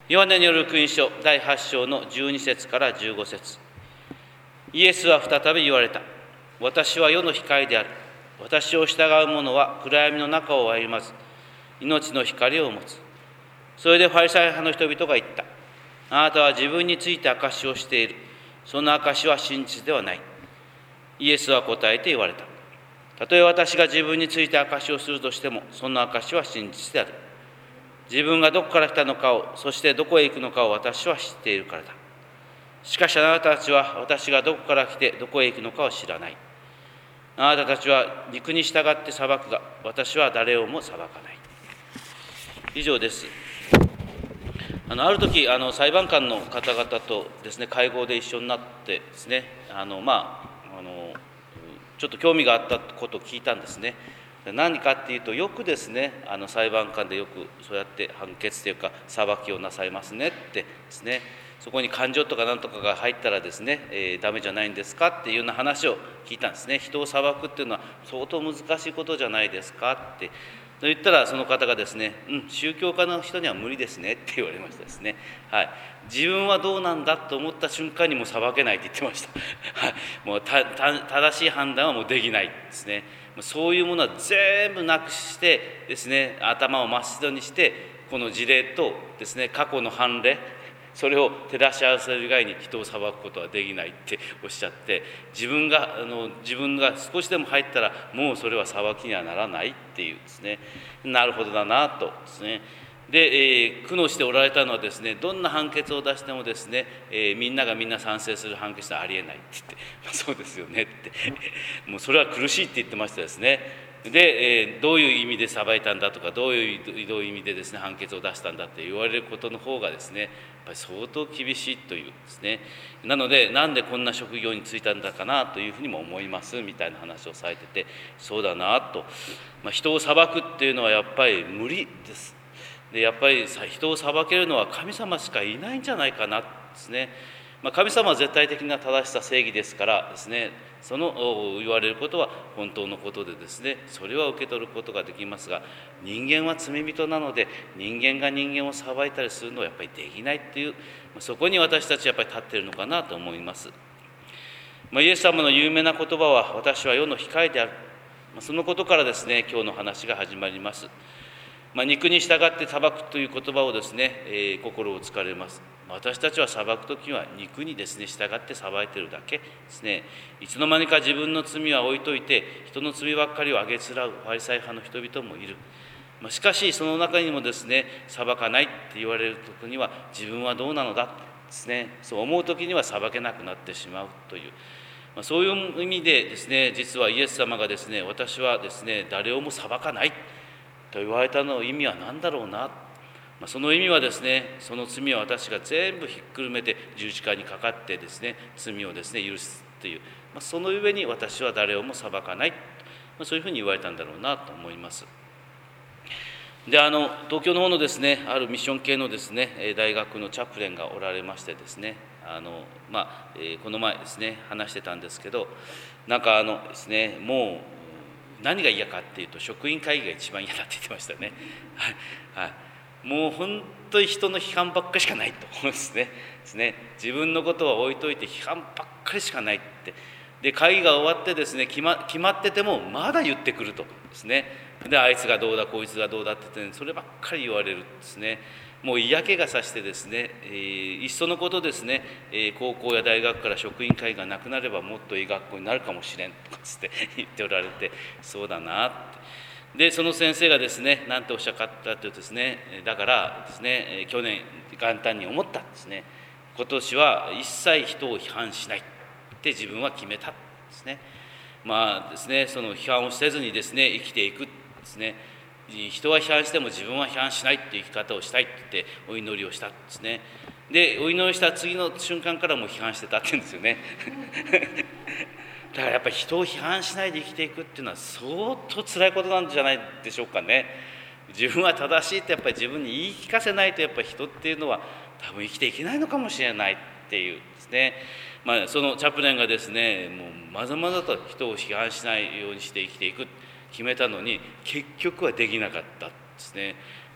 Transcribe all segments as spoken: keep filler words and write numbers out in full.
ヨハネによる福音書だいはち章のじゅうに節からじゅうご節。イエスは再び言われた。私は世の光である。私を従う者は暗闇の中を歩まず、命の光を持つ。それでファリサイ派の人々が言った。あなたは自分について証しをしている。その証しは真実ではない。イエスは答えて言われた。たとえ私が自分について証しをするとしても、その証しは真実である。自分がどこから来たのかを、そしてどこへ行くのかを私は知っているからだ。しかしあなたたちは私がどこから来てどこへ行くのかを知らない。あなたたちは肉に従って裁くが、私は誰をも裁かない。以上です。あのある時あの裁判官の方々とですね会合で一緒になってですねあのまああのちょっと興味があったことを聞いたんですね。何かっていうと、よくですねあの裁判官でよくそうやって判決というか裁きをなさいますねってですね、そこに感情とか何とかが入ったらですね、えー、ダメじゃないんですかっていうような話を聞いたんですね。人を裁くっていうのは相当難しいことじゃないですかって言ったら、その方がですね、うん、宗教家の人には無理ですねって言われましたですね。はい、自分はどうなんだと思った瞬間にもう裁けないって言ってました。はい、もうたた正しい判断はもうできないですね。そういうものは全部なくしてですね、頭を真っ白にして、この事例とですね過去の判例、それを照らし合わせる以外に人を裁くことはできないっておっしゃって、自分があの自分が少しでも入ったらもうそれは裁きにはならないっていうですね、なるほどだなとですね。で、えー、苦悩しておられたのはですね、どんな判決を出してもですね、えー、みんながみんな賛成する判決はありえないって言って、まあ、そうですよねってもうそれは苦しいって言ってましたですね。で、えー、どういう意味で裁いたんだとか、どういうどういう意味でですね判決を出したんだって言われることの方がですね、やっぱり相当厳しいというですね。なので、なんでこんな職業に就いたんだかなというふうにも思いますみたいな話をされてて、そうだなと、まあ、人を裁くっていうのはやっぱり無理です。でやっぱり人を裁けるのは神様しかいないんじゃないかなですね。まあ、神様は絶対的な正しさ正義ですからですね、その言われることは本当のことでですね、それは受け取ることができますが、人間は罪人なので、人間が人間を裁いたりするのはやっぱりできないっていう、そこに私たちはやっぱり立っているのかなと思います。まあ、イエス様の有名な言葉は、私は世の光である。まあ、そのことからですね今日の話が始まります。まあ、肉に従って裁くという言葉をですね、えー、心をつかれます。私たちは裁くときは肉にですね従って裁いているだけですね。いつの間にか自分の罪は置いといて、人の罪ばっかりをあげつらうファリサイ派の人々もいる。まあ、しかしその中にもですね、裁かないって言われるときには、自分はどうなのだですね、そう思うときには裁けなくなってしまうという、まあ、そういう意味でですね、実はイエス様がですね、私はですね誰をも裁かないと言われたの意味は何だろうな。まあ、その意味はですね、その罪は私が全部ひっくるめて十字架にかかってですね、罪をですね許すという、まあ、その上に私は誰をも裁かない、まあ、そういうふうに言われたんだろうなと思います。で、あの東京の方のですね、あるミッション系のですね大学のチャプレンがおられましてですね、あのまあ、えー、この前ですね話してたんですけど、なんかあのですね、もう何が嫌かっていうと、職員会議が一番嫌だって言ってましたね。はいはい、もう本当に人の批判ばっかりしかないと思うんですね。ですね、自分のことは置いといて批判ばっかりしかないって。で、会議が終わってですね、決ま、決まっててもまだ言ってくるとですね。で、あいつがどうだこいつがどうだって言って、ね、そればっかり言われるんですね。もう嫌気がさしてですね、えー、いっそのことですね、えー、高校や大学から職員会がなくなればもっといい学校になるかもしれんとかつって言っておられて、そうだなって。で、その先生がですね、何ておっしゃったかというとですね、だからですね、去年元旦に思ったんですね。今年は一切人を批判しないって自分は決めたんですね。まあですね、その批判をせずにですね、生きていくですね。人は批判しても自分は批判しないっていう生き方をしたいって言ってお祈りをしたんですね。で、お祈りした次の瞬間からも批判してたって言うんですよね。だからやっぱり人を批判しないで生きていくっていうのは相当辛いことなんじゃないでしょうかね。自分は正しいってやっぱり自分に言い聞かせないと、やっぱり人っていうのは多分生きていけないのかもしれないっていうですね。まあ、そのチャプレンがですね、もうまざまざと人を批判しないようにして生きていく決めたのに、結局はできなかったですね。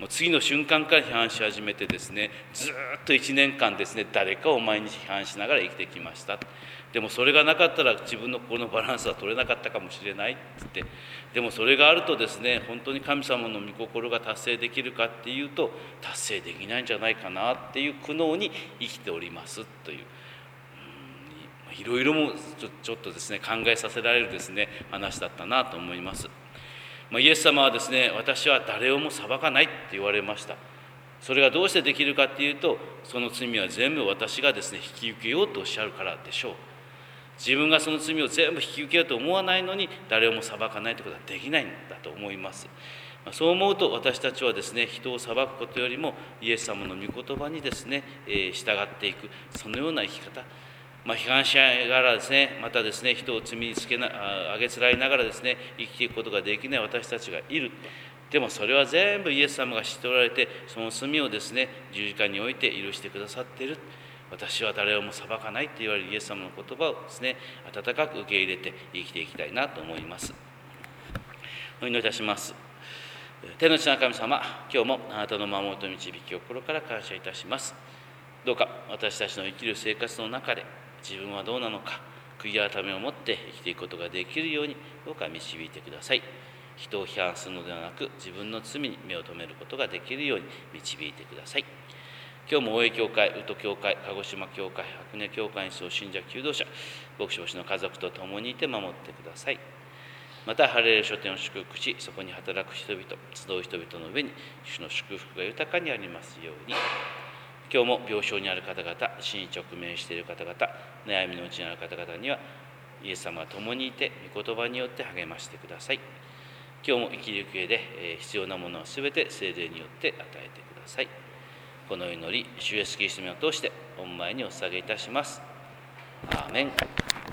もう次の瞬間から批判し始めてですね、ずっといちねんかんですね、誰かを毎日批判しながら生きてきました。でもそれがなかったら自分の心のバランスは取れなかったかもしれないって言って、でもそれがあるとですね、本当に神様の御心が達成できるかっていうと、達成できないんじゃないかなっていう苦悩に生きておりますという、うん、いろいろもちょ、ちょっとですね、考えさせられるですね、話だったなと思います。まあ、イエス様はですね、私は誰をも裁かないって言われました。それがどうしてできるかっていうと、その罪は全部私がですね、引き受けようとおっしゃるからでしょう。自分がその罪を全部引き受けようと思わないのに、誰をも裁かないということはできないんだと思います。そう思うと、私たちはですね、人を裁くことよりもイエス様の御言葉にですね、えー、従っていく、そのような生き方、まあ、批判しながらですね、またですね、人を罪につけなあげつらいながらですね、生きていくことができない私たちがいる。でもそれは全部イエス様が知っておられて、その罪をですね、十字架において許してくださっている。私は誰をも裁かないと言われるイエス様の言葉をですね、温かく受け入れて生きていきたいなと思います。お祈りいたします。天の地の神様、今日もあなたの守りと導きを心から感謝いたします。どうか私たちの生きる生活の中で、自分はどうなのか、悔い改めを持って生きていくことができるように、どうか導いてください。人を批判するのではなく、自分の罪に目を留めることができるように導いてください。今日も大江教会、宇都教会、鹿児島教会、白根教会にそう信者求道者、牧師牧師の家族と共にいて守ってください。また、ハレル書店を祝福し、そこに働く人々、集う人々の上に、主の祝福が豊かにありますように。今日も病床にある方々、死に直面している方々、悩みのうちにある方々には、イエス様が共にいて、御言葉によって励ましてください。今日も生きる上で必要なものはすべて聖霊によって与えてください。この祈り、主イエスキリストの名を通して御前にお捧げいたします。アーメン。